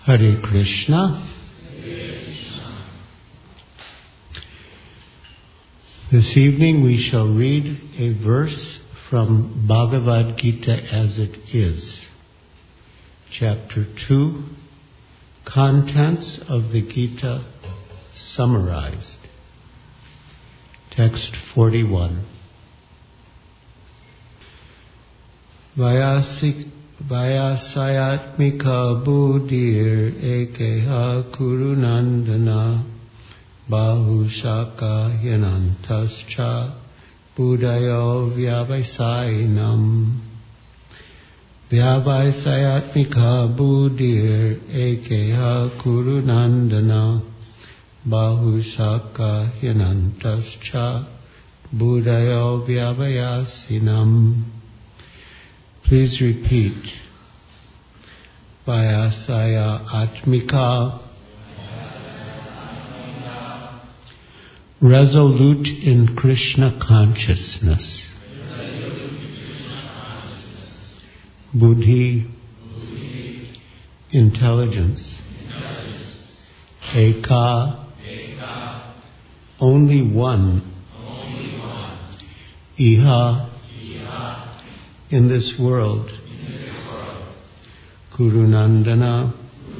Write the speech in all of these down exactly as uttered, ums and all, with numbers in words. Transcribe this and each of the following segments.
Hare Krishna. This evening we shall read a verse from Bhagavad Gita as it is. Chapter two, Contents of the Gita summarized. Text forty-one. Vayasik Vayasayatmika buddhir ekeha kurunandana bahushaka yanantascha buddhayo vyavaisainam. Vyavaisayatmika buddhir ekeha kurunandana bahushaka yanantascha buddhayo vyavayasinam. Please repeat. Vayasaya Atmika, resolute in Krishna consciousness. Buddhi, intelligence. Eka, only one. Iha, in this world. Kurunandana,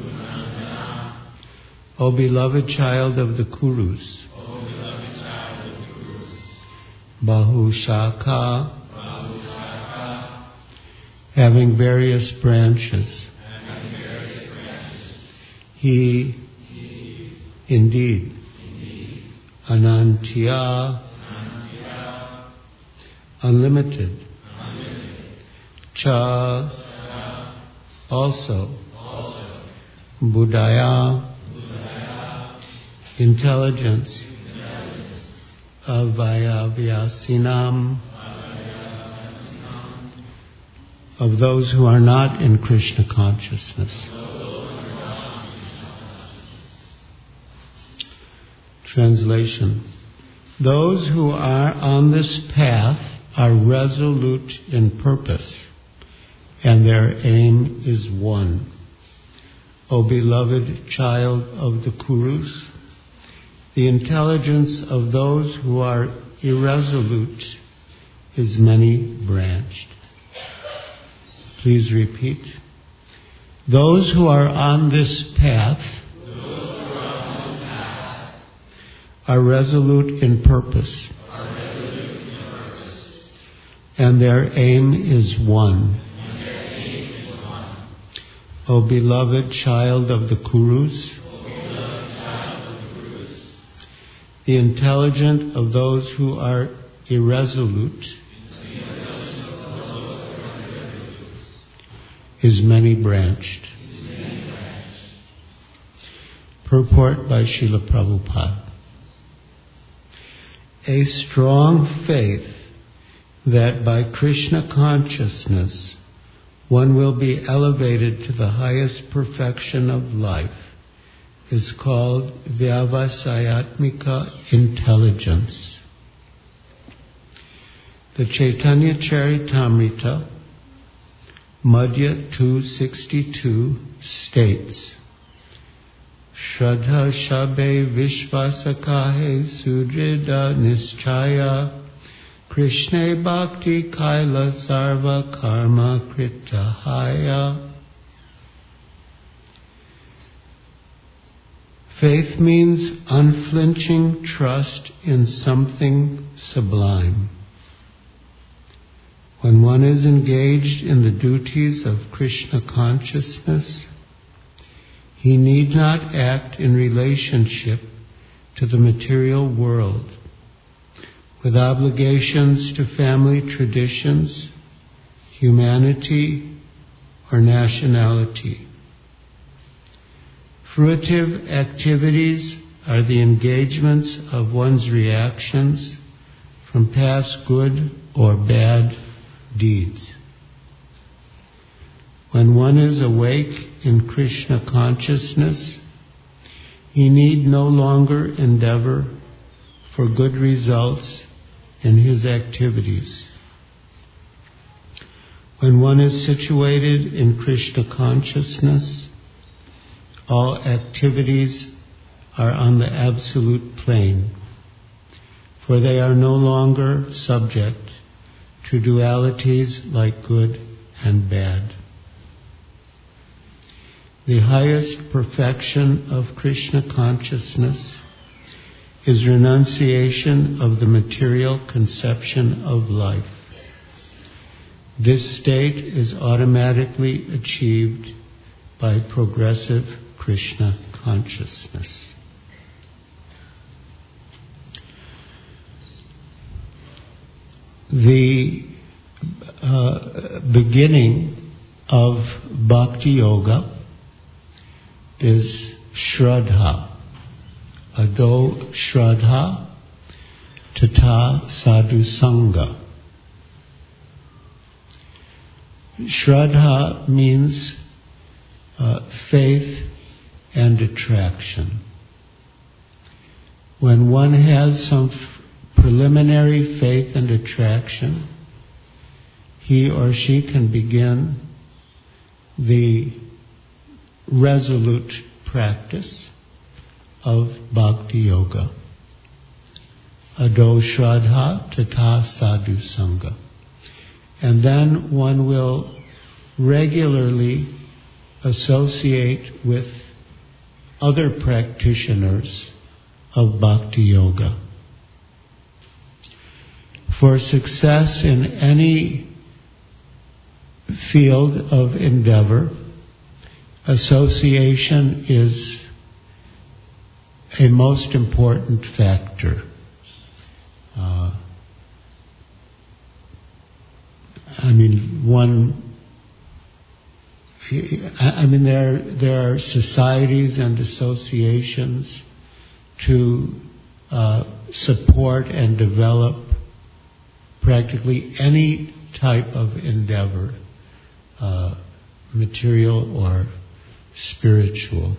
O beloved child of the Kurus. Bahushaka, having various branches. He, indeed. Anantya, unlimited. Cha, also. Buddhaya, intelligence. Avayavyasinam, of those who are not in Krishna consciousness. Translation. Those who are on this path are resolute in purpose, and their aim is one. O beloved child of the Kurus, the intelligence of those who are irresolute is many-branched. Please repeat. Those who are on this path are resolute in purpose, and their aim is one. O beloved child of the Kurus, the intelligent of those who are irresolute is many-branched. Purport by Srila Prabhupada. A strong faith that by Krishna consciousness one will be elevated to the highest perfection of life is called Vyavasayatmika intelligence. The Chaitanya Charitamrita, Madhya two sixty-two states, Shraddha Shabe Vishvasakahe Sudrida Nischaya Krishna Bhakti Kaila Sarva Karma Kritahaya. Faith means unflinching trust in something sublime. When one is engaged in the duties of Krishna consciousness, he need not act in relationship to the material world, with obligations to family traditions, humanity, or nationality. Fruitive activities are the engagements of one's reactions from past good or bad deeds. When one is awake in Krishna consciousness, he need no longer endeavor for good results in his activities. When one is situated in Krishna consciousness, all activities are on the absolute plane, for they are no longer subject to dualities like good and bad. The highest perfection of Krishna consciousness is renunciation of the material conception of life. This state is automatically achieved by progressive Krishna consciousness. The uh, beginning of Bhakti Yoga is Shraddha. Ado Shraddha Tata Sadhu Sangha. Shraddha means uh, faith and attraction. When one has some f- preliminary faith and attraction, he or she can begin the resolute practice of Bhakti Yoga. Ado Shraddha Tata Sadhu Sangha. And then one will regularly associate with other practitioners of Bhakti Yoga. For success in any field of endeavor, association is a most important factor. Uh, I mean, one. I mean, there there are societies and associations to uh, support and develop practically any type of endeavor, uh, material or spiritual.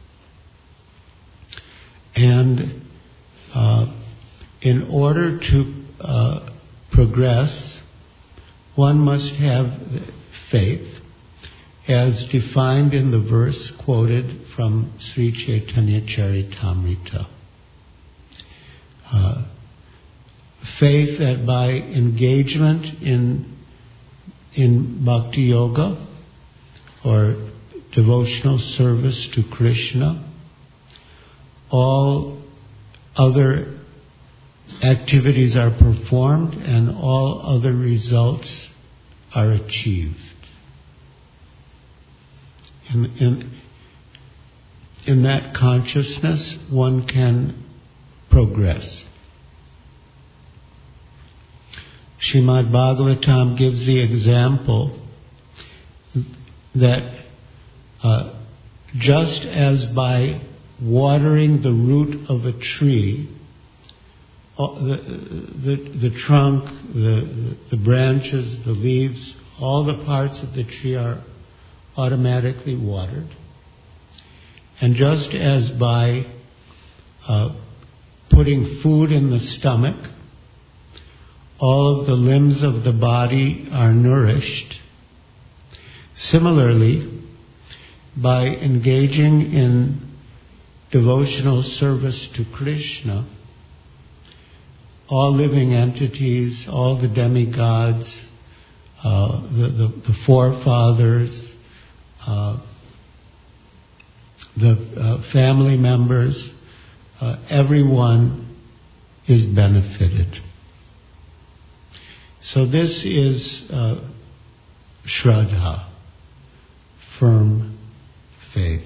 And uh, in order to uh, progress, one must have faith, as defined in the verse quoted from Sri Chaitanya Charitamrita. Uh, faith that by engagement in in Bhakti Yoga or devotional service to Krishna, all other activities are performed and all other results are achieved. In, in, in that consciousness, one can progress. Srimad Bhagavatam gives the example that uh, just as by watering the root of a tree, the, the, the trunk, the, the branches, the leaves, all the parts of the tree are automatically watered. And just as by uh, putting food in the stomach, all of the limbs of the body are nourished, similarly, by engaging in devotional service to Krishna, all living entities, all the demigods, uh, the, the, the forefathers, uh, the uh, family members, uh, everyone is benefited. So this is uh, Shraddha, firm faith.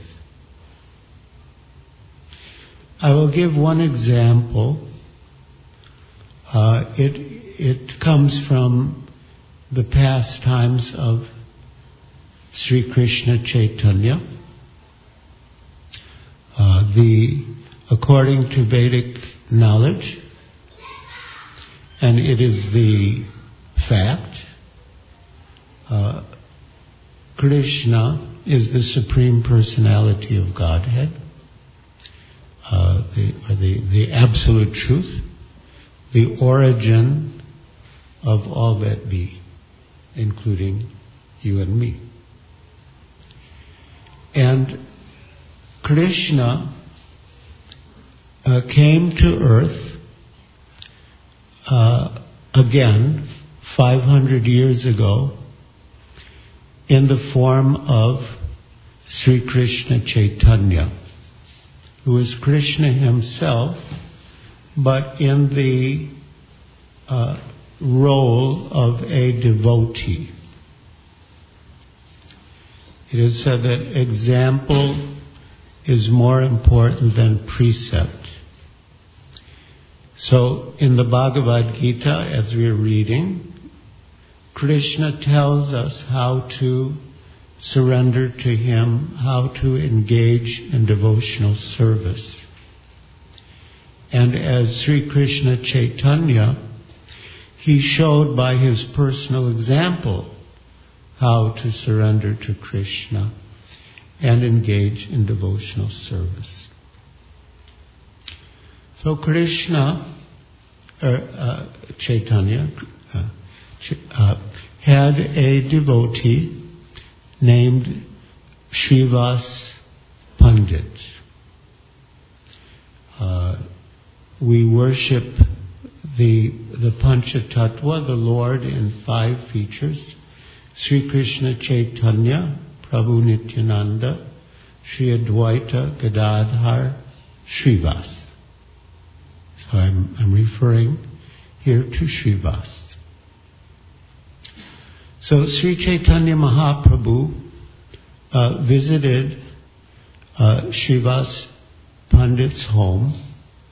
I will give one example. Uh, it it comes from the pastimes of Sri Krishna Chaitanya. Uh, the according to Vedic knowledge, and it is the fact, uh, Krishna is the Supreme Personality of Godhead, uh, the, or the, the absolute truth, the origin of all that be, including you and me. And Krishna uh, came to earth uh, again five hundred years ago in the form of Sri Krishna Chaitanya, who is Krishna himself, but in the uh, role of a devotee. It is said that example is more important than precept. So in the Bhagavad Gita, as we're reading, Krishna tells us how to surrender to him, how to engage in devotional service. And as Sri Krishna Chaitanya, he showed by his personal example how to surrender to Krishna and engage in devotional service. So Krishna, or uh, Chaitanya, uh, uh, had a devotee named Srivas Pandit. Uh, we worship the the Panchatattva, the Lord, in five features: Sri Krishna Chaitanya, Prabhu Nityananda, Sri Advaita Gadadhar, Srivas. So I'm, I'm referring here to Srivas. So Sri Chaitanya Mahaprabhu uh, visited uh, Srivas Pandit's home,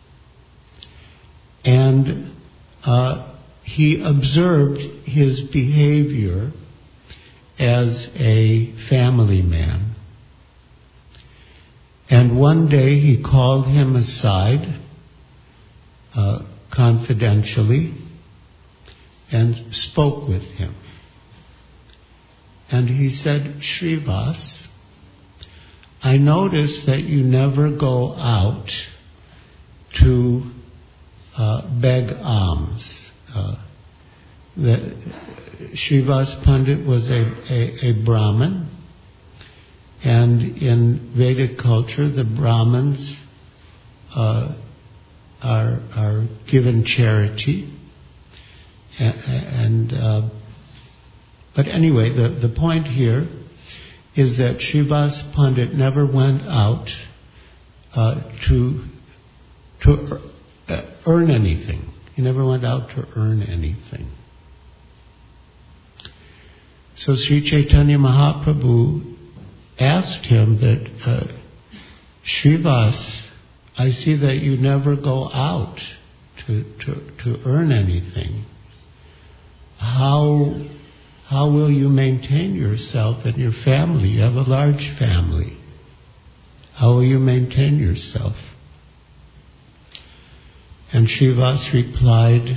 and uh, he observed his behavior as a family man. And one day he called him aside uh, confidentially and spoke with him. And he said, Srivas, I notice that you never go out to uh, beg alms. Uh, the, Srivas Pandit was a, a, a Brahmin, and in Vedic culture, the Brahmins uh, are, are given charity, and, and uh, But anyway, the, the point here is that Srivas Pandit never went out uh, to to uh, earn anything. He never went out to earn anything. So Sri Chaitanya Mahaprabhu asked him that, uh, Srivas, I see that you never go out to, to, to earn anything. How... How will you maintain yourself and your family? You have a large family. How will you maintain yourself? And Srivas replied,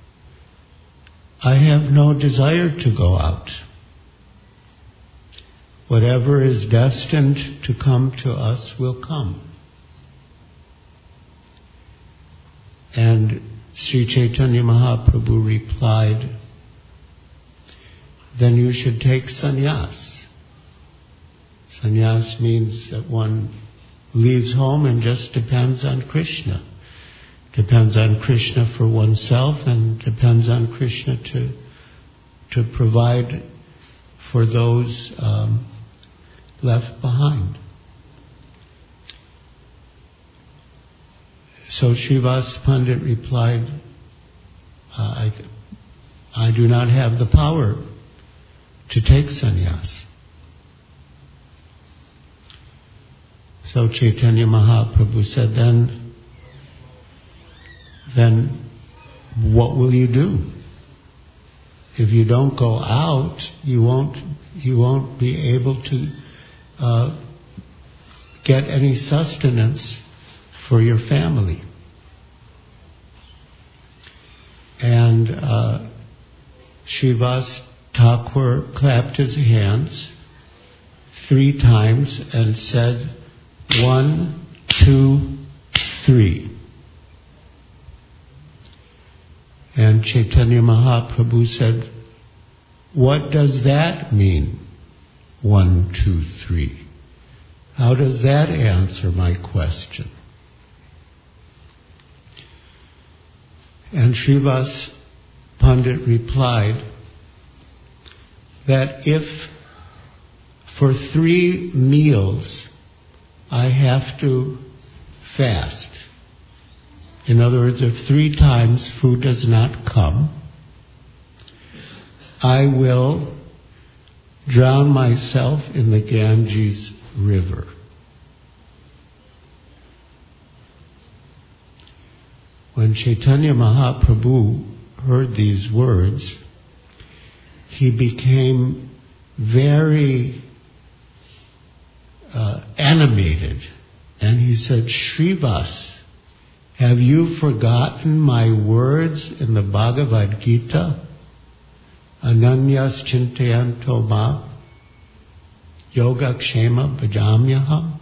I have no desire to go out. Whatever is destined to come to us will come. And Sri Chaitanya Mahaprabhu replied, then you should take sannyas. Sannyas means that one leaves home and just depends on Krishna. Depends on Krishna for oneself and depends on Krishna to to provide for those um, left behind. So Srivas Pandit replied, I, I do not have the power to take sannyas. So Chaitanya Mahaprabhu said, then, then what will you do? If you don't go out, you won't, you won't be able to uh, get any sustenance for your family. And uh, Srivas Thakur clapped his hands three times and said, one, two, three. And Chaitanya Mahaprabhu said, what does that mean? One, two, three. How does that answer my question? And Srivas Pandit replied that if for three meals I have to fast, in other words, if three times food does not come, I will drown myself in the Ganges River. When Chaitanya Mahaprabhu heard these words, he became very uh, animated, and he said, Srivas, have you forgotten my words in the Bhagavad Gita? Ananyas chintayanto ma yoga kshema bhajamyaham.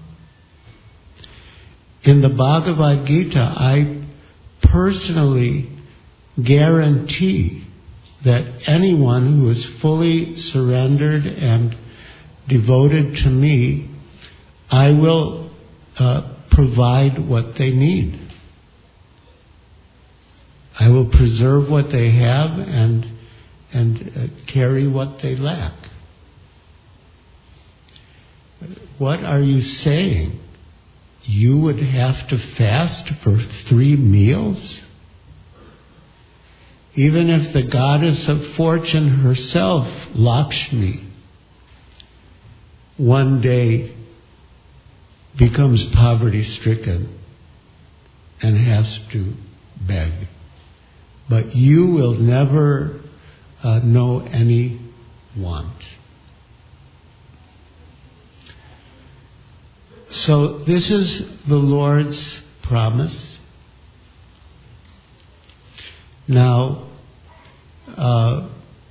In the Bhagavad Gita, I personally guarantee that anyone who is fully surrendered and devoted to me, I will uh, provide what they need. I will preserve what they have and and uh, carry what they lack. What are you saying? You would have to fast for three meals? Even if the goddess of fortune herself, Lakshmi, one day becomes poverty-stricken and has to beg. But you will never uh, know any want. So this is the Lord's promise. Now, uh,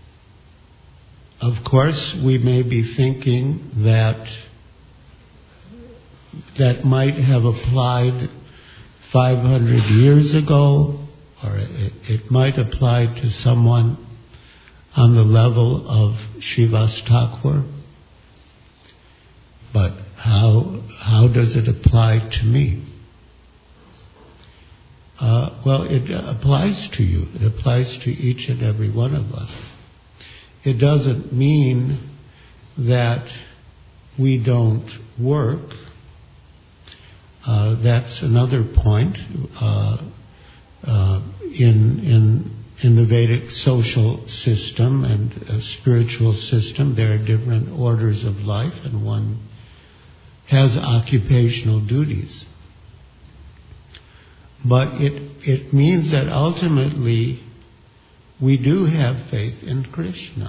of course, we may be thinking that that might have applied five hundred years ago, or it, it might apply to someone on the level of Srivas Thakur. But how how does it apply to me? Uh, well, it applies to you. It applies to each and every one of us. It doesn't mean that we don't work. Uh, that's another point. Uh, uh, in in in the Vedic social system and uh, spiritual system, there are different orders of life, and one has occupational duties. But it it means that ultimately we do have faith in Krishna.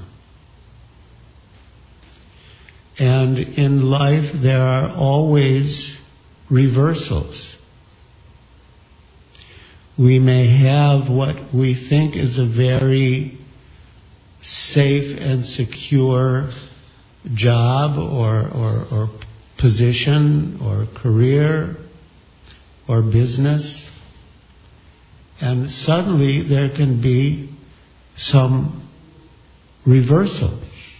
And in life there are always reversals. We may have what we think is a very safe and secure job or, or, or position or career or business, and suddenly there can be some reversal.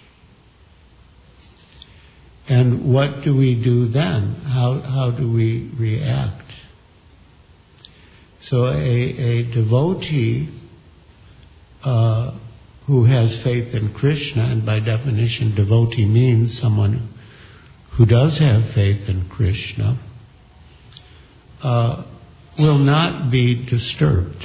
And what do we do then? How how do we react? So a, a devotee uh, who has faith in Krishna, and by definition devotee means someone who does have faith in Krishna, uh, will not be disturbed.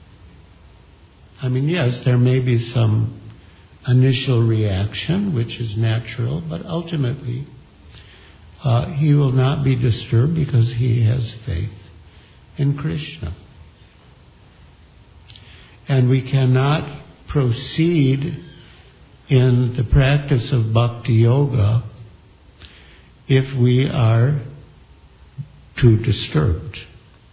I mean, yes, there may be some initial reaction, which is natural, but ultimately uh, he will not be disturbed because he has faith in Krishna. And we cannot proceed in the practice of bhakti yoga if we are too disturbed.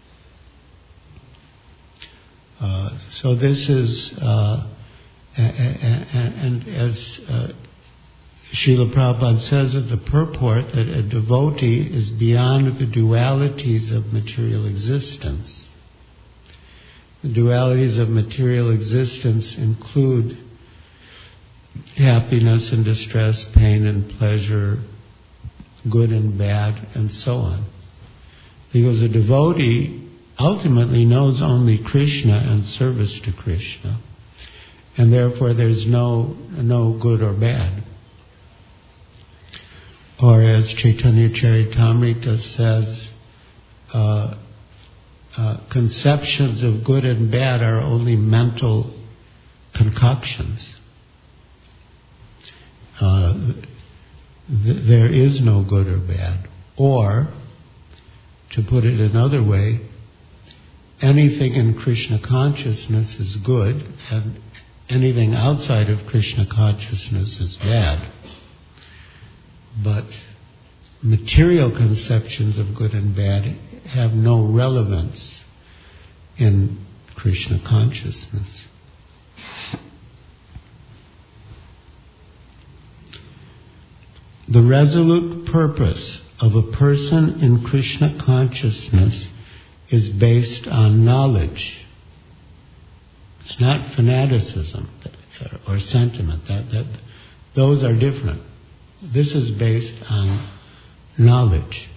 Uh, so this is, uh, and, and as uh, Srila Prabhupada says of the purport, that a devotee is beyond the dualities of material existence. The dualities of material existence include happiness and distress, pain and pleasure, good and bad, and so on. Because a devotee ultimately knows only Krishna and service to Krishna, and therefore there's no no good or bad. Or as Chaitanya Charitamrita says, uh, uh, conceptions of good and bad are only mental concoctions. Uh, th- there is no good or bad. Or, to put it another way, anything in Krishna consciousness is good, and anything outside of Krishna consciousness is bad. But material conceptions of good and bad have no relevance in Krishna consciousness. The resolute purpose of a person in Krishna consciousness is based on knowledge. It's not fanaticism or sentiment. That, that, those are different. This is based on knowledge.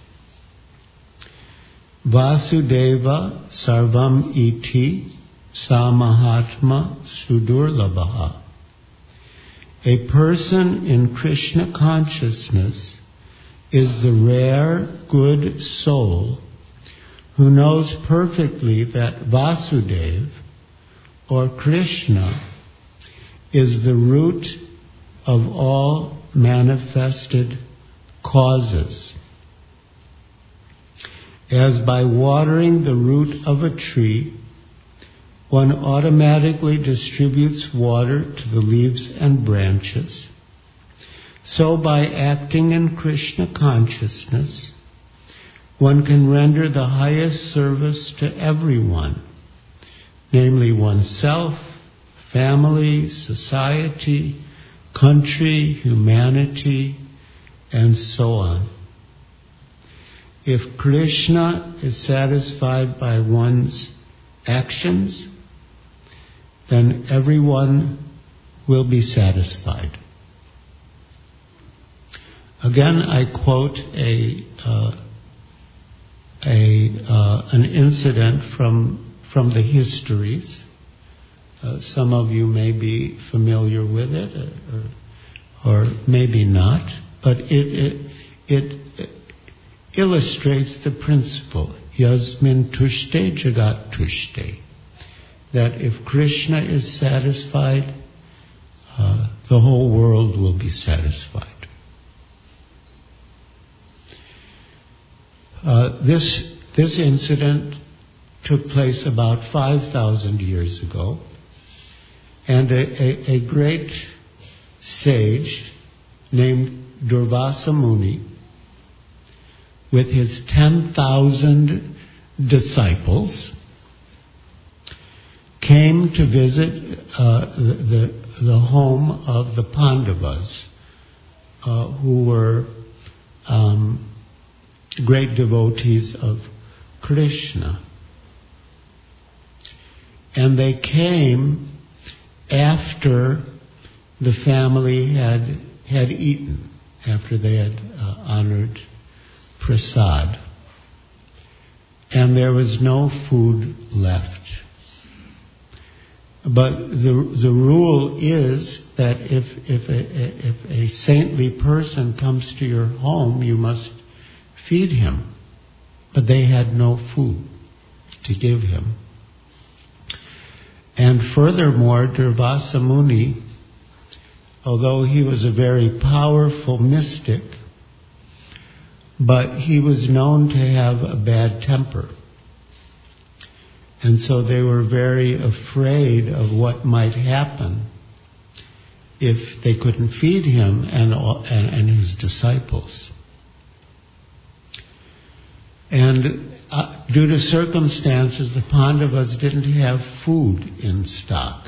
Vasudeva sarvam iti samahatma sudurlabha. A person in Krishna consciousness is the rare, good soul who knows perfectly that Vasudeva, or Krishna, is the root of all manifested causes. As by watering the root of a tree, one automatically distributes water to the leaves and branches, so by acting in Krishna consciousness, one can render the highest service to everyone, namely oneself, family, society, country, humanity, and so on. If Krishna is satisfied by one's actions, then everyone will be satisfied. Again, I quote a uh, a uh, an incident from from the histories. Uh, some of you may be familiar with it, or, or maybe not, but it, it it illustrates the principle, yasmin tushte jagat tushte, that if Krishna is satisfied, uh, the whole world will be satisfied. Uh, this this incident took place about five thousand years ago, and a, a, a great sage named Durvasa Muni, with his ten thousand disciples, came to visit uh, the, the, the home of the Pandavas, uh, who were um, great devotees of Krishna. And they came after the family had had eaten, after they had uh, honored prasad, and there was no food left. But the the rule is that if if a, if a saintly person comes to your home, you must feed him. But they had no food to give him. And furthermore, Durvasa Muni, although he was a very powerful mystic, but he was known to have a bad temper. And so they were very afraid of what might happen if they couldn't feed him and, and, and his disciples. And uh, due to circumstances, the Pandavas didn't have food in stock.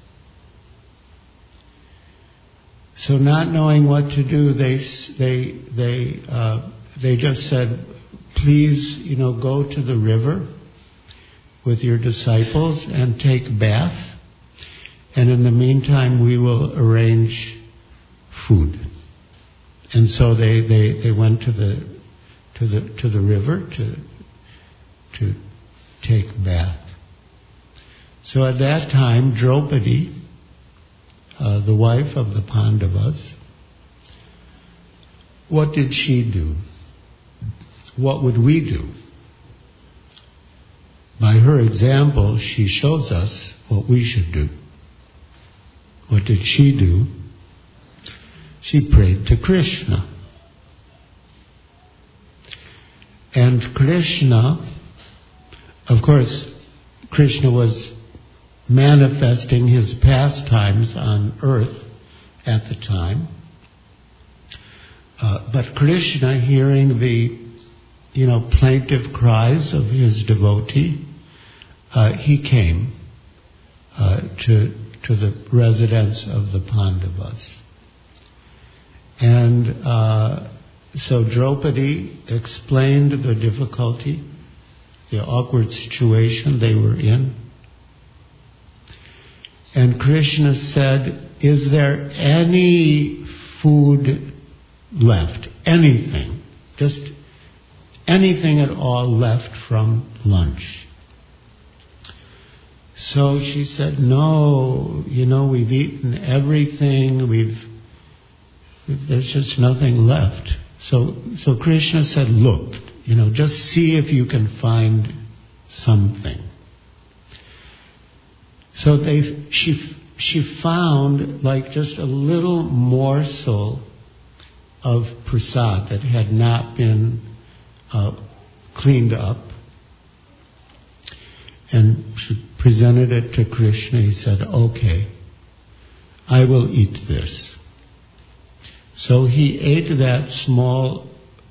So not knowing what to do, they they they uh, they just said, please, you know, go to the river with your disciples and take bath, and in the meantime we will arrange food. and so they, they, they went to the to the to the river to to take bath. So at that time, Draupadi, uh, the wife of the Pandavas, what did she do? What would we do? By her example, she shows us what we should do. What did she do? She prayed to Krishna. And Krishna, of course, Krishna was manifesting his pastimes on earth at the time. Uh, but Krishna, hearing the, you know, plaintive cries of his devotee, uh, he came uh, to to the residence of the Pandavas. And uh, so Draupadi explained the difficulty, the awkward situation they were in. And Krishna said, is there any food left? Anything? Just anything at all left from lunch? So she said, no, you know, we've eaten everything, we've, there's just nothing left. So, so Krishna said, look, you know, just see if you can find something. So they, she, she found like just a little morsel of prasad that had not been uh, cleaned up. And she presented it to Krishna. He said, okay, I will eat this. So he ate that small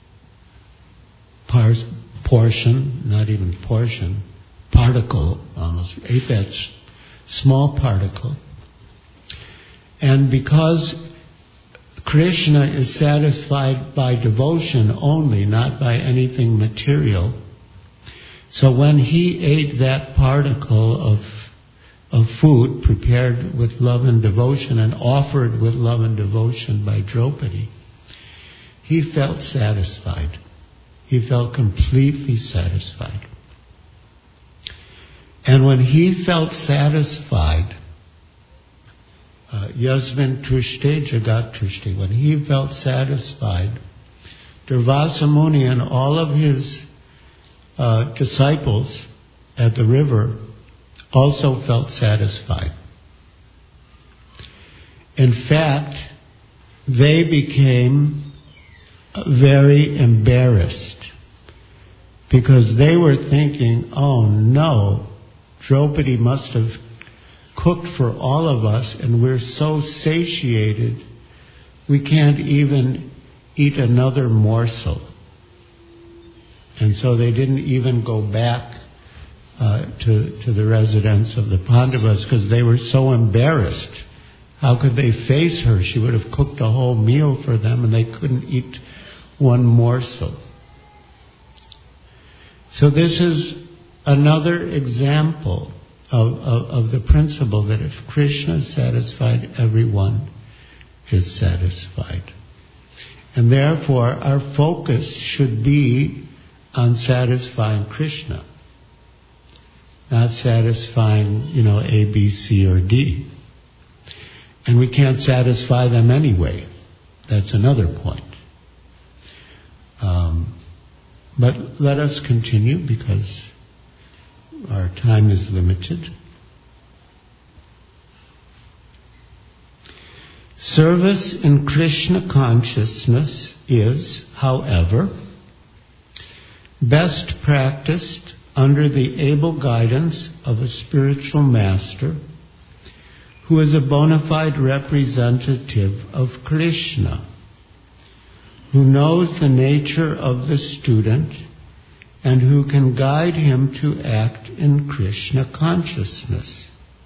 par- portion, not even portion, particle almost, ate that s- small particle. And because Krishna is satisfied by devotion only, not by anything material, so when he ate that particle of of food prepared with love and devotion and offered with love and devotion by Draupadi, he felt satisfied. He felt completely satisfied. And when he felt satisfied, uh, Yasmin Tushte Jagat Tushte, when he felt satisfied, Durvasa Muni and all of his uh, disciples at the river also felt satisfied. In fact, they became very embarrassed because they were thinking, oh no, Draupadi must have cooked for all of us and we're so satiated we can't even eat another morsel. And so they didn't even go back uh, to, to the residence of the Pandavas because they were so embarrassed. How could they face her? She would have cooked a whole meal for them and they couldn't eat one morsel. So this is another example of, of, of the principle that if Krishna is satisfied, everyone is satisfied. And therefore our focus should be on satisfying Krishna, not satisfying, you know, A, B, C, or D. And we can't satisfy them anyway. That's another point. Um, but let us continue because our time is limited. Service in Krishna consciousness is, however, best practiced under the able guidance of a spiritual master who is a bona fide representative of Krishna, who knows the nature of the student and who can guide him to act in Krishna consciousness.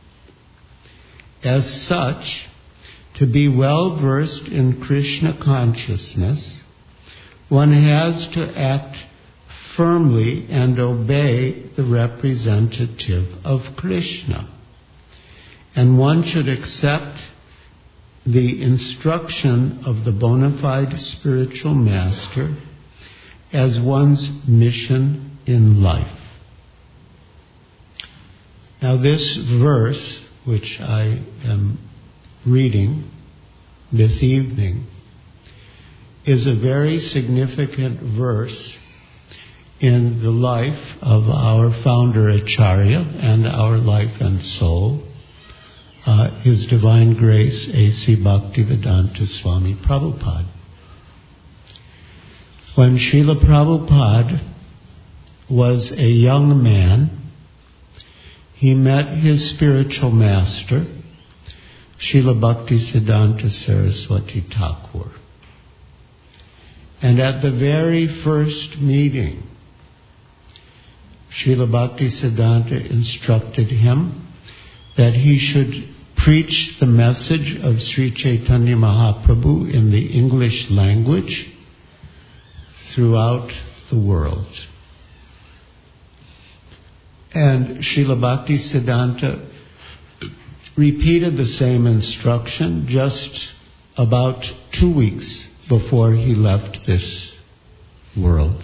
As such, to be well versed in Krishna consciousness, one has to act firmly and obey the representative of Krishna. And one should accept the instruction of the bona fide spiritual master as one's mission in life. Now this verse, which I am reading this evening, is a very significant verse in the life of our founder Acharya and our life and soul, uh, His Divine Grace A C Bhaktivedanta Swami Prabhupada. When Srila Prabhupada was a young man, he met his spiritual master, Srila Bhaktisiddhanta Saraswati Thakur. And at the very first meeting, Srila Bhaktisiddhanta instructed him that he should preach the message of Sri Chaitanya Mahaprabhu in the English language throughout the world. And Srila Bhaktisiddhanta repeated the same instruction just about two weeks before he left this world.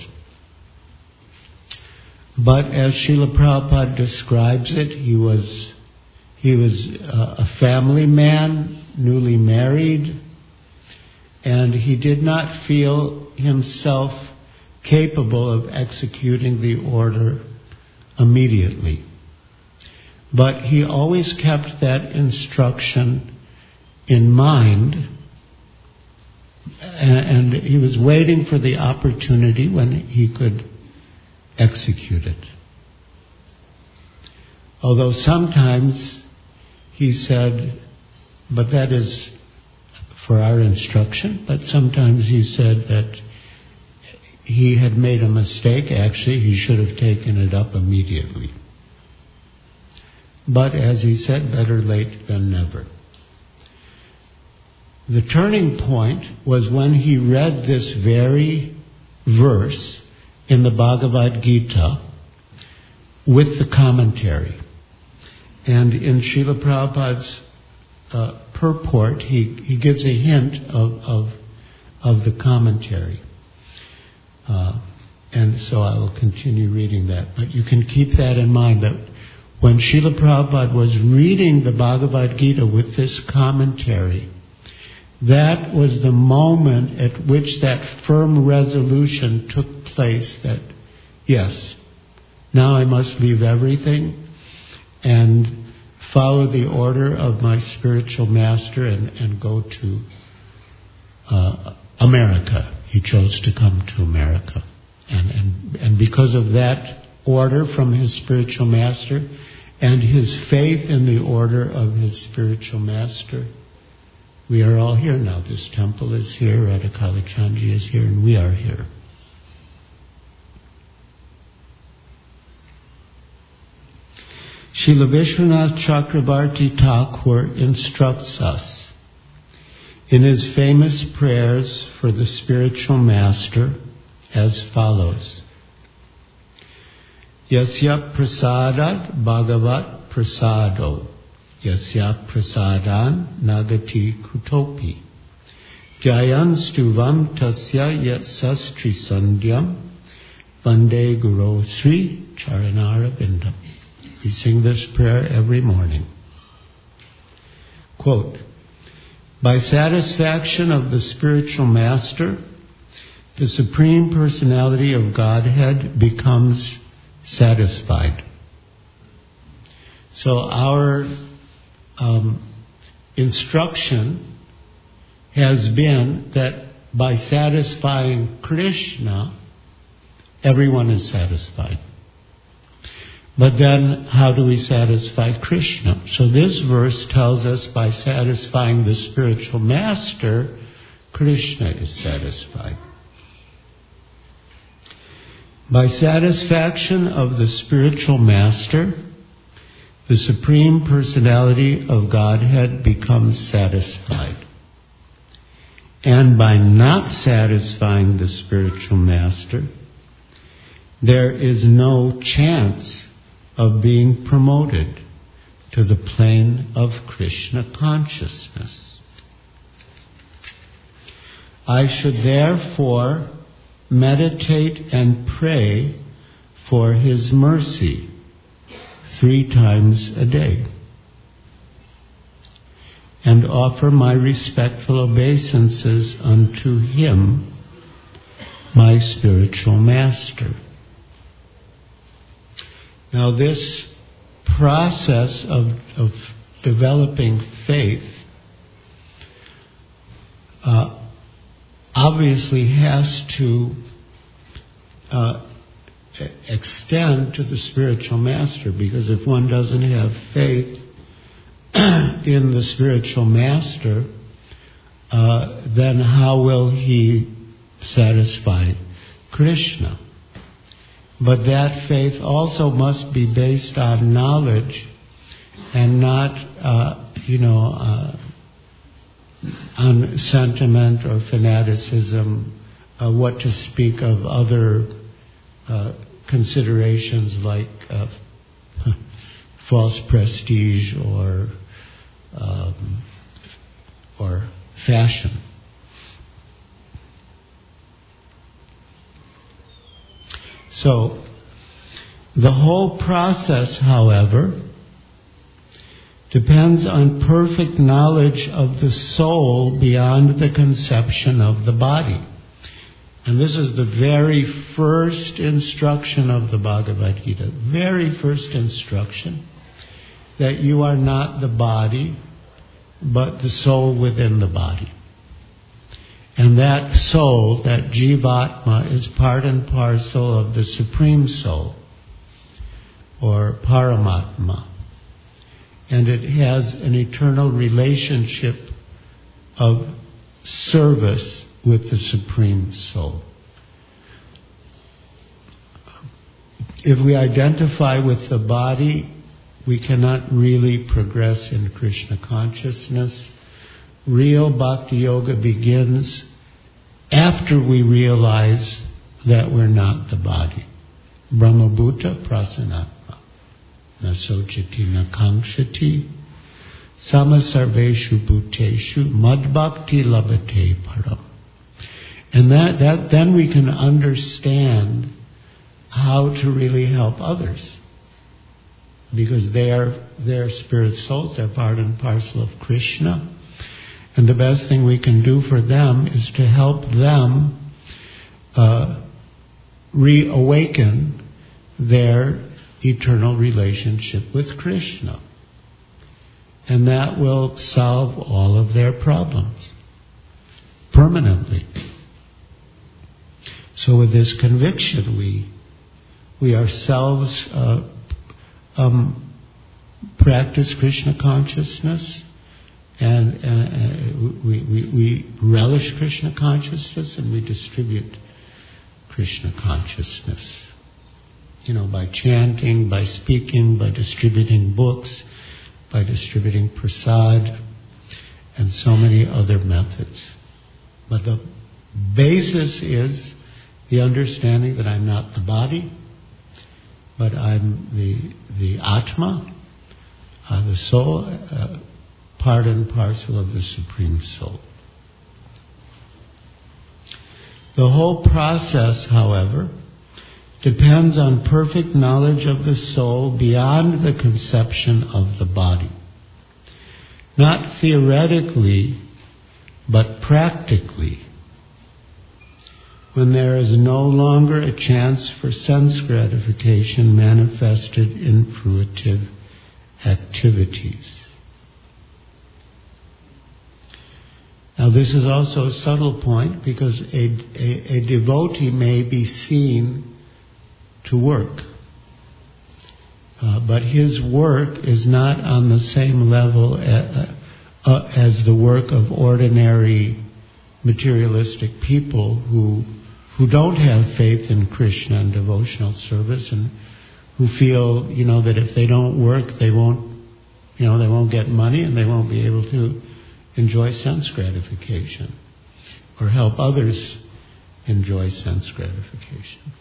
But as Srila Prabhupada describes it, he was he was a family man, newly married, and he did not feel himself capable of executing the order immediately. But he always kept that instruction in mind, and he was waiting for the opportunity when he could execute it. Although sometimes he said, but that is for our instruction, but sometimes he said that he had made a mistake. Actually, he should have taken it up immediately. But as he said, better late than never. The turning point was when he read this very verse in the Bhagavad Gita with the commentary. And in Srila Prabhupada's uh, purport, he, he gives a hint of, of, of the commentary. Uh, and so I will continue reading that. But you can keep that in mind, that when Srila Prabhupada was reading the Bhagavad Gita with this commentary, that was the moment at which that firm resolution took place that, yes, now I must leave everything and follow the order of my spiritual master and, and go to uh, America. He chose to come to America. And, and, and because of that order from his spiritual master and his faith in the order of his spiritual master, we are all here now. This temple is here, Radha Kalichandji is here, and we are here. Srila Vishwanath Chakrabarti Thakur instructs us in his famous prayers for the spiritual master as follows. Yasya prasadat bhagavat prasado, yasya prasadan nagati kutopi, jayan stuvam tasya yat sastri sandyam, vande guru sri charanara vindam. We sing this prayer every morning. Quote, by satisfaction of the spiritual master, the Supreme Personality of Godhead becomes satisfied. So our um, instruction has been that by satisfying Krishna, everyone is satisfied. But then, how do we satisfy Krishna? So this verse tells us by satisfying the spiritual master, Krishna is satisfied. By satisfaction of the spiritual master, the Supreme Personality of Godhead becomes satisfied. And by not satisfying the spiritual master, there is no chance of being promoted to the plane of Krishna consciousness. I should therefore meditate and pray for his mercy three times a day, and offer my respectful obeisances unto him, my spiritual master. Now this process of, of developing faith uh, obviously has to uh, extend to the spiritual master, because if one doesn't have faith in the spiritual master, uh, then how will he satisfy Krishna? But that faith also must be based on knowledge and not, uh, you know, uh, on sentiment or fanaticism, uh, what to speak of other uh, considerations like uh, false prestige or um, or fashion. So, the whole process, however, depends on perfect knowledge of the soul beyond the conception of the body. And this is the very first instruction of the Bhagavad Gita, very first instruction, that you are not the body, but the soul within the body. And that soul, that Jivatma, is part and parcel of the Supreme Soul, or Paramatma. And it has an eternal relationship of service with the Supreme Soul. If we identify with the body, we cannot really progress in Krishna consciousness. Real Bhakti Yoga begins after we realize that we're not the body. Brahmabhuta prasanatma. Nasochiti nakangshati. Samasarveshu bhuteshu madbhakti labhate param. And that, that then we can understand how to really help others. Because they are, they're spirit souls, they're part and parcel of Krishna. And the best thing we can do for them is to help them uh, reawaken their eternal relationship with Krishna. And that will solve all of their problems permanently. So with this conviction, we we ourselves uh, um, practice Krishna consciousness, and uh, we, we, we relish Krishna consciousness, and we distribute Krishna consciousness. You know, by chanting, by speaking, by distributing books, by distributing prasad, and so many other methods. But the basis is the understanding that I'm not the body, but I'm the the Atma, uh, the soul, uh, part and parcel of the Supreme Soul. The whole process, however, depends on perfect knowledge of the soul beyond the conception of the body. Not theoretically, but practically. When there is no longer a chance for sense gratification manifested in fruitive activities. Now this is also a subtle point, because a, a, a devotee may be seen to work, uh, but his work is not on the same level a, uh, as the work of ordinary materialistic people who who don't have faith in Krishna and devotional service, and who feel, you know, that if they don't work, they won't, you know, they won't get money and they won't be able to enjoy sense gratification or help others enjoy sense gratification.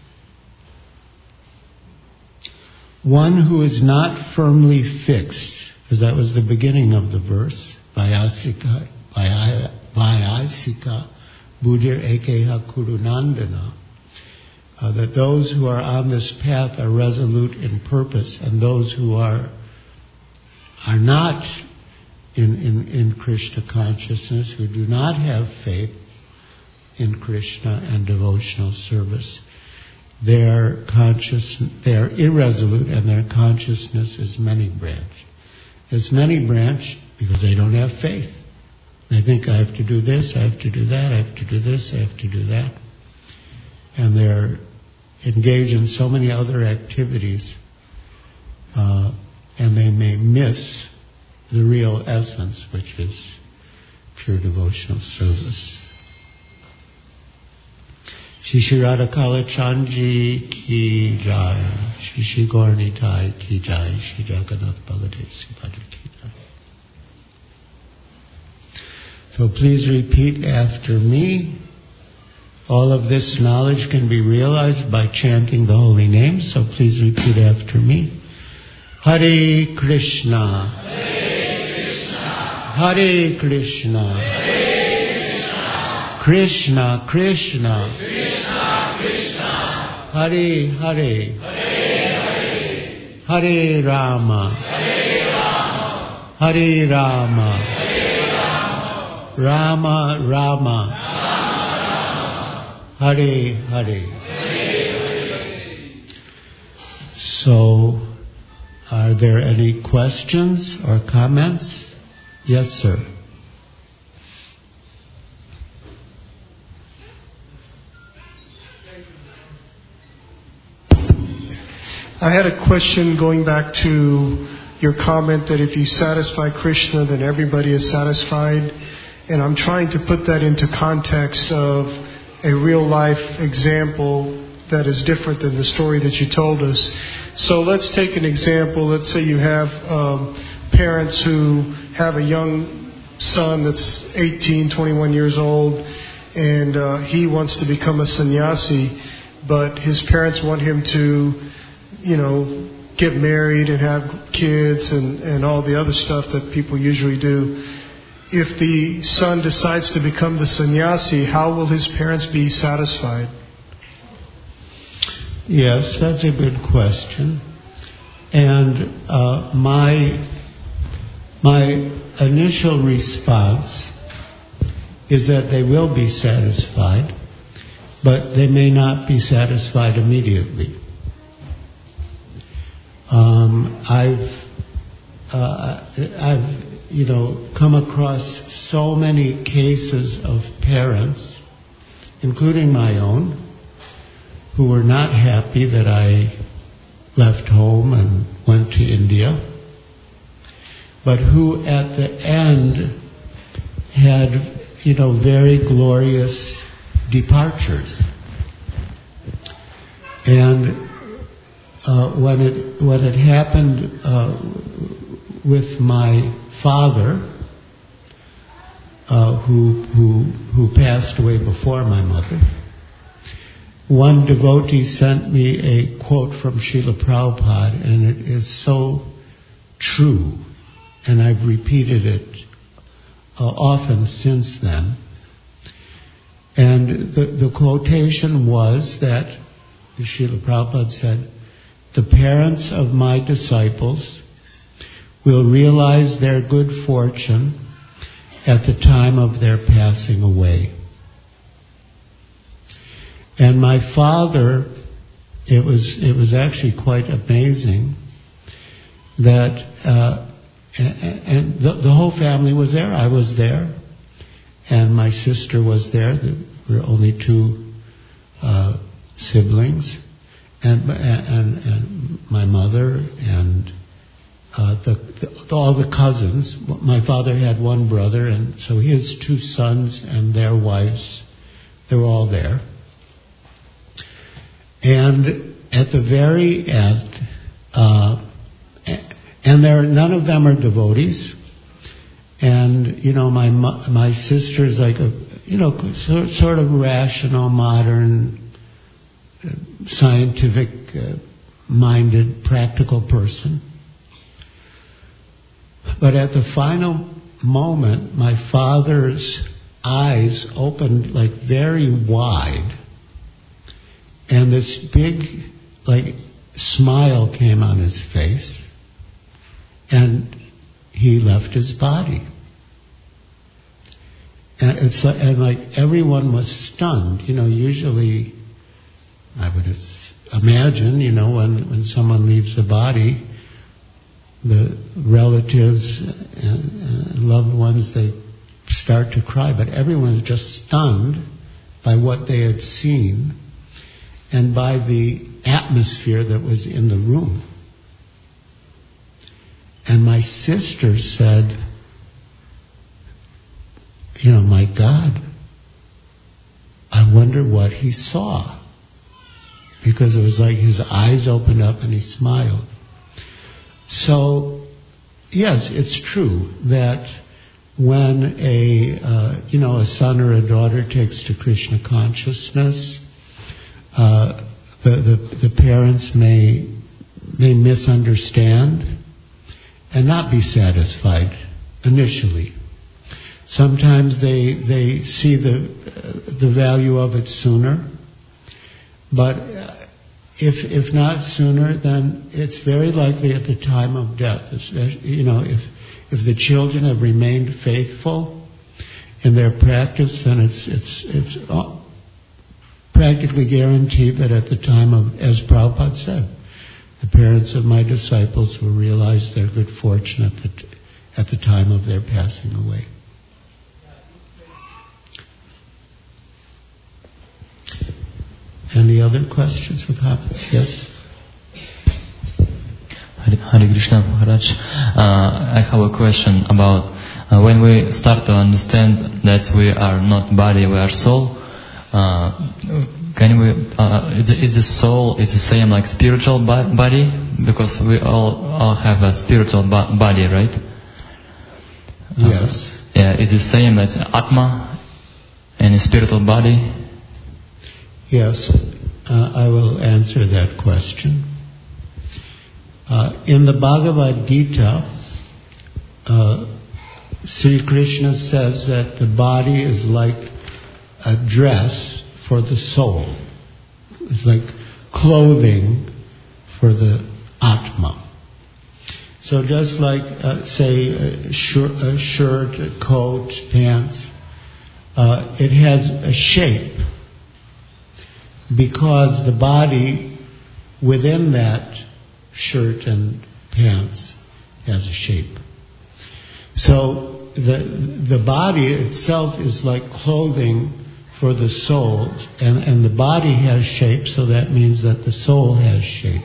One who is not firmly fixed, because that was the beginning of the verse, Vyasika, Vyasika Buddhir Ekeha Kurunandana, uh, that those who are on this path are resolute in purpose, and those who are are not in, in, in Krishna consciousness, who do not have faith in Krishna and devotional service, their conscious, they're irresolute, and their consciousness is many-branched. It's many-branched because they don't have faith. They think, I have to do this, I have to do that, I have to do this, I have to do that. And they're engaged in so many other activities, uh, and they may miss the real essence, which is pure devotional service. Shri Shri Radha Kalachandji ki jai, Shri Shri Gauranitai ki jai, Shri Jagannath Baladev Subhadra ki jai. So please repeat after me. All of this knowledge can be realized by chanting the holy name, so please repeat after me. Hare Krishna, Hare Krishna, Hare Krishna, Hare Krishna, Krishna Krishna, Krishna Krishna, Hare Hare, Hare Hare, Hare Rama, Hare Rama, Hare Rama, Hare Rama, Rama Rama, Hare Hare. Hare. So, are there any questions or comments? Yes, sir. I had a question going back to your comment that if you satisfy Krishna, then everybody is satisfied. And I'm trying to put that into context of a real life example that is different than the story that you told us. So let's take an example. Let's say you have um, parents who have a young son that's eighteen, twenty-one years old, and uh, he wants to become a sannyasi, but his parents want him to, you know, get married and have kids and, and all the other stuff that people usually do. If the son decides to become the sannyasi, how will his parents be satisfied? Yes, that's a good question. And uh, my my initial response is that they will be satisfied, but they may not be satisfied immediately. Um, I've uh, I've you know come across so many cases of parents, including my own, who were not happy that I left home and went to India, but who at the end had, you know, very glorious departures. And uh, when it when it happened uh, with my father, uh, who who who passed away before my mother, one devotee sent me a quote from Srila Prabhupada, and it is so true, and I've repeated it uh, often since then. And the, the quotation was that Srila Prabhupada said, "The parents of my disciples will realize their good fortune at the time of their passing away." And my father, it was it was actually quite amazing that, uh, and, and the, the whole family was there. I was there, and my sister was there. There were only two uh, siblings, and, and and my mother and uh, the, the all the cousins. My father had one brother, and so his two sons and their wives, they were all there. And at the very end, uh, and there none of them are devotees. And you know, my my sister is like a you know sort of rational, modern, scientific uh, minded, practical person. But at the final moment, my father's eyes opened like very wide, and this big like smile came on his face, and he left his body. And it's like, and like everyone was stunned. You know, usually I would imagine, you know, when, when someone leaves the body, the relatives and loved ones, they start to cry, but everyone was just stunned by what they had seen and by the atmosphere that was in the room. And my sister said, you know, my God, I wonder what he saw. Because it was like his eyes opened up and he smiled. So, yes, it's true that when a, uh, you know, a son or a daughter takes to Krishna consciousness, uh, the, the, the parents may, may misunderstand and not be satisfied initially. Sometimes they, they see the, uh, the value of it sooner. But if if not sooner, then it's very likely at the time of death. You know, if if the children have remained faithful in their practice, then it's it's it's practically guaranteed that at the time of, as Prabhupada said, the parents of my disciples will realize their good fortune at the at the time of their passing away. Any other questions or comments? Yes? Hare Krishna Maharaj. Uh, I have a question about uh, when we start to understand that we are not body, we are soul. Uh, can we? Uh, is, is the soul is the same like spiritual bo- body? Because we all all have a spiritual bo- body, right? Yes. Uh, yeah. Is the same as Atma and a spiritual body? Yes, uh, I will answer that question. Uh, in the Bhagavad Gita, uh, Sri Krishna says that the body is like a dress for the soul. It's like clothing for the Atma. So just like, uh, say, a shirt, a, shirt, a coat, pants, uh, it has a shape. Because the body within that shirt and pants has a shape. So the the body itself is like clothing for the soul, and, and the body has shape, so that means that the soul has shape.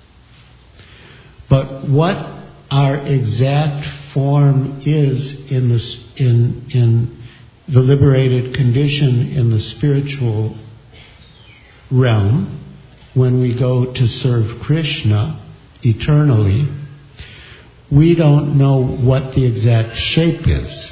But what our exact form is in the in in the liberated condition in the spiritual realm, when we go to serve Krishna eternally, we don't know what the exact shape is.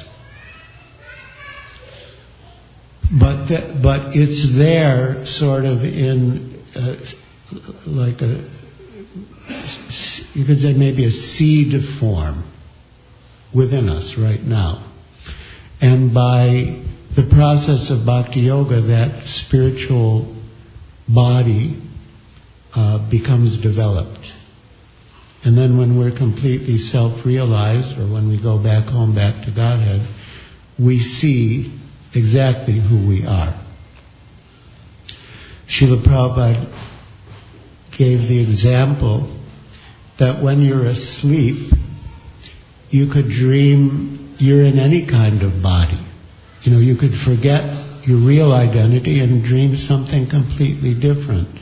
But th- but it's there sort of in uh, like a, you could say maybe a seed form within us right now. And by the process of Bhakti Yoga, that spiritual body uh, becomes developed. And then when we're completely self-realized, or when we go back home, back to Godhead, we see exactly who we are. Srila Prabhupada gave the example that when you're asleep, you could dream you're in any kind of body. You know, you could forget your real identity and dream something completely different.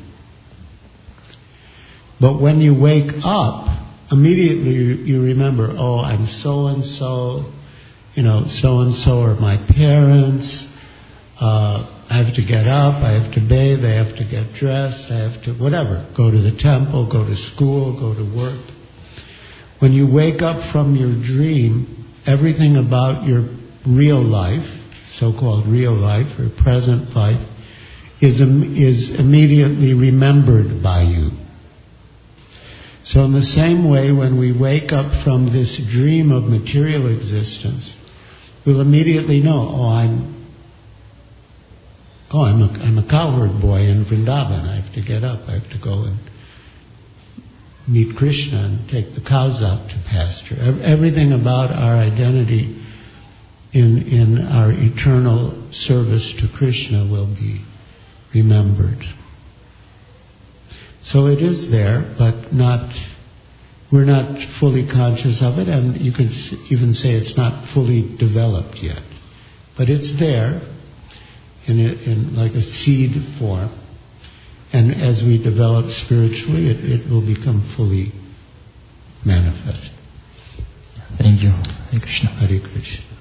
But when you wake up, immediately you, you remember, oh, I'm so-and-so, you know, so-and-so are my parents, uh, I have to get up, I have to bathe, I have to get dressed, I have to, whatever, go to the temple, go to school, go to work. When you wake up from your dream, everything about your real life, so-called real life or present life, is is immediately remembered by you. So in the same way, when we wake up from this dream of material existence, we'll immediately know, oh, I'm oh, I'm a, I'm a cowherd boy in Vrindavan. I have to get up. I have to go and meet Krishna and take the cows out to pasture. Everything about our identity in in our eternal service to Krishna will be remembered. So it is there, but not, we're not fully conscious of it, and you could even say it's not fully developed yet. But it's there in, a, in like a seed form, and as we develop spiritually, it, it will become fully manifest. Thank you. Hare Krishna. Hare Krishna.